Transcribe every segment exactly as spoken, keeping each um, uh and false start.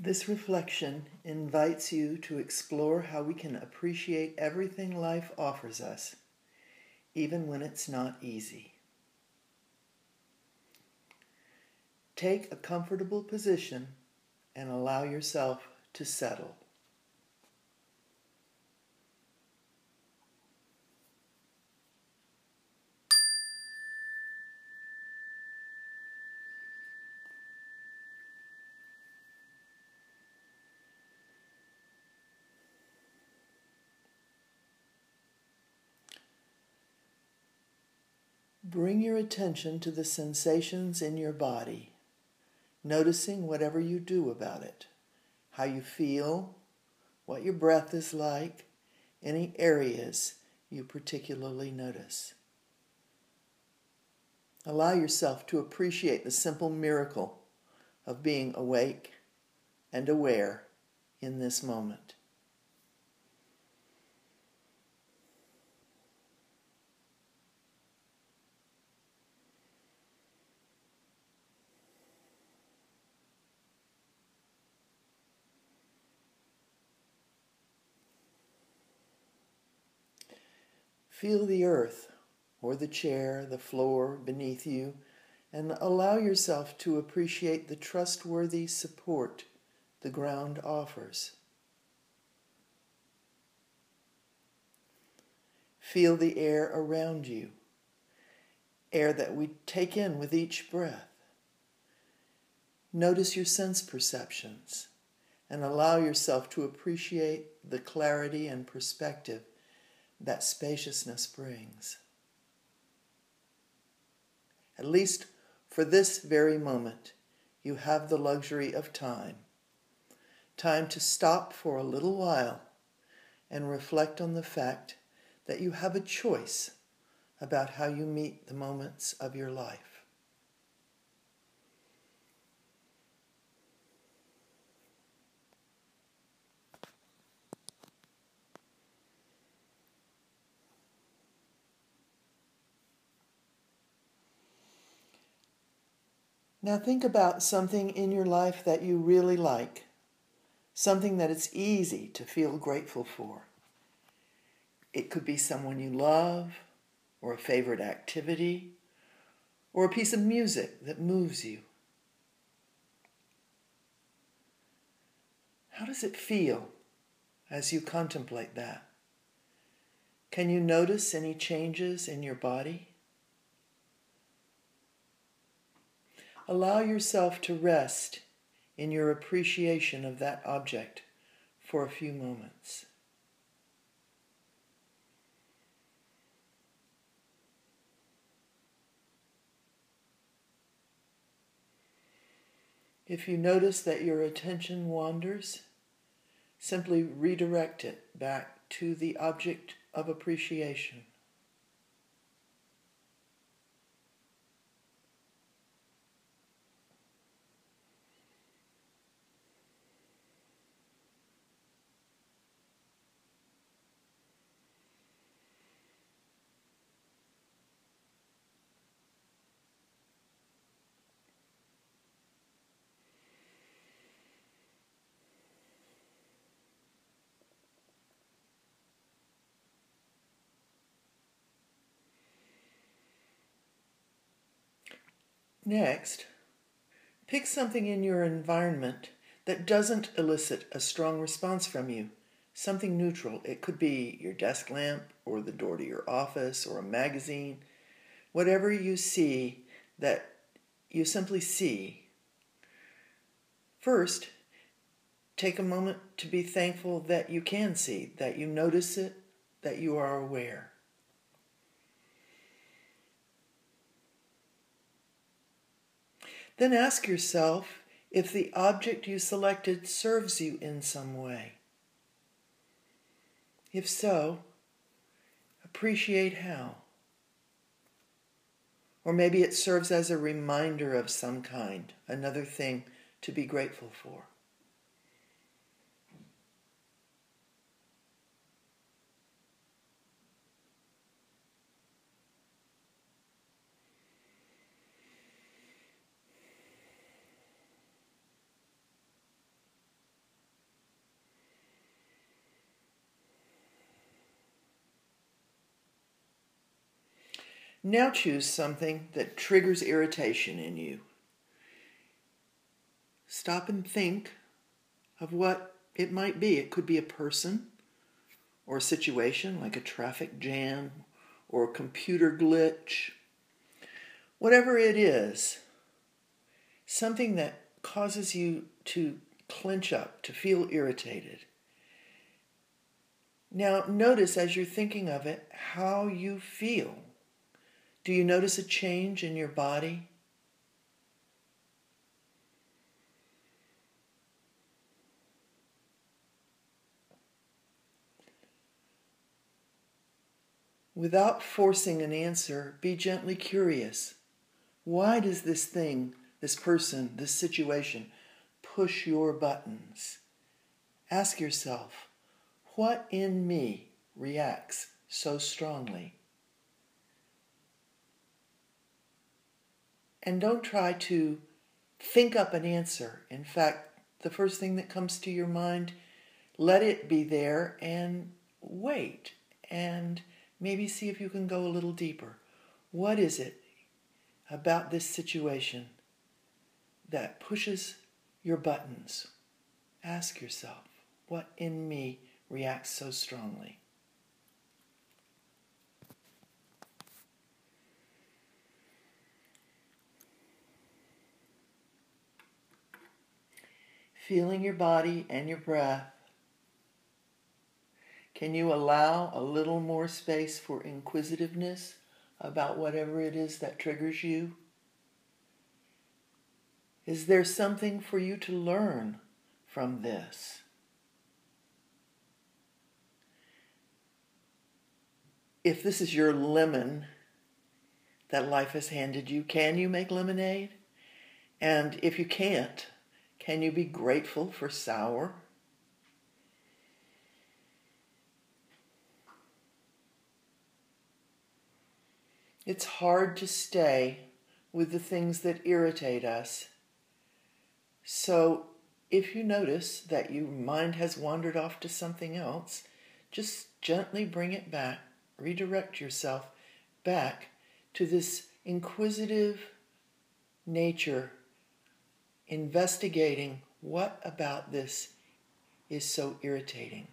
This reflection invites you to explore how we can appreciate everything life offers us, even when it's not easy. Take a comfortable position and allow yourself to settle. Bring your attention to the sensations in your body, noticing whatever you do about it, how you feel, what your breath is like, any areas you particularly notice. Allow yourself to appreciate the simple miracle of being awake and aware in this moment. Feel the earth or the chair, the floor beneath you, and allow yourself to appreciate the trustworthy support the ground offers. Feel the air around you, air that we take in with each breath. Notice your sense perceptions and allow yourself to appreciate the clarity and perspective that spaciousness brings. At least for this very moment, you have the luxury of time. Time to stop for a little while and reflect on the fact that you have a choice about how you meet the moments of your life. Now think about something in your life that you really like, something that it's easy to feel grateful for. It could be someone you love, or a favorite activity, or a piece of music that moves you. How does it feel as you contemplate that? Can you notice any changes in your body? Allow yourself to rest in your appreciation of that object for a few moments. If you notice that your attention wanders, simply redirect it back to the object of appreciation. Next, pick something in your environment that doesn't elicit a strong response from you, something neutral. It could be your desk lamp or the door to your office or a magazine. Whatever you see that you simply see. First, take a moment to be thankful that you can see, that you notice it, that you are aware. Then ask yourself if the object you selected serves you in some way. If so, appreciate how. Or maybe it serves as a reminder of some kind, another thing to be grateful for. Now choose something that triggers irritation in you. Stop and think of what it might be. It could be a person or a situation like a traffic jam or a computer glitch. Whatever it is, something that causes you to clench up, to feel irritated. Now notice as you're thinking of it how you feel. Do you notice a change in your body? Without forcing an answer, be gently curious. Why does this thing, this person, this situation push your buttons? Ask yourself, what in me reacts so strongly? And don't try to think up an answer. In fact, the first thing that comes to your mind, let it be there and wait. And maybe see if you can go a little deeper. What is it about this situation that pushes your buttons? Ask yourself, what in me reacts so strongly? Feeling your body and your breath, can you allow a little more space for inquisitiveness about whatever it is that triggers you? Is there something for you to learn from this? If this is your lemon that life has handed you, can you make lemonade? And if you can't, can you be grateful for sour? It's hard to stay with the things that irritate us. So if you notice that your mind has wandered off to something else, just gently bring it back, redirect yourself back to this inquisitive nature, investigating what about this is so irritating.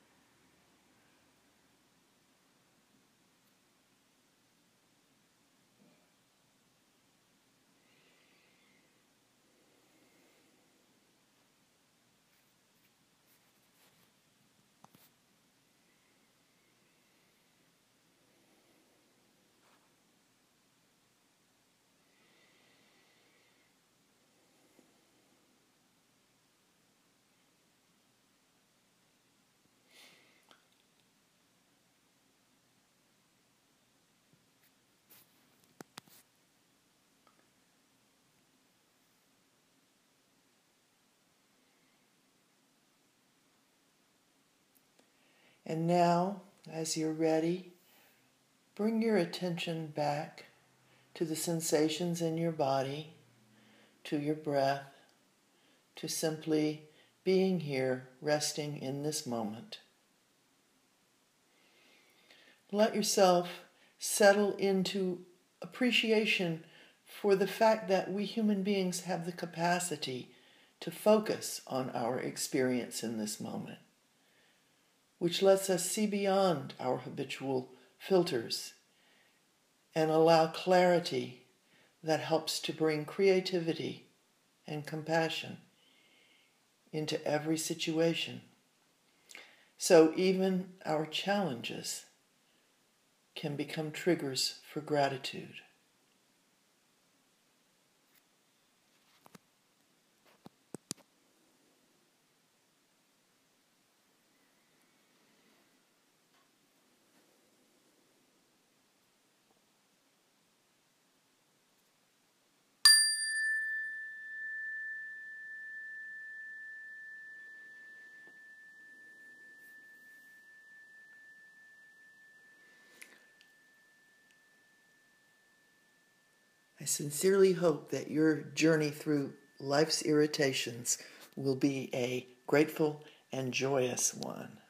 And now, as you're ready, bring your attention back to the sensations in your body, to your breath, to simply being here, resting in this moment. Let yourself settle into appreciation for the fact that we human beings have the capacity to focus on our experience in this moment, which lets us see beyond our habitual filters and allow clarity that helps to bring creativity and compassion into every situation. So even our challenges can become triggers for gratitude. I sincerely hope that your journey through life's irritations will be a grateful and joyous one.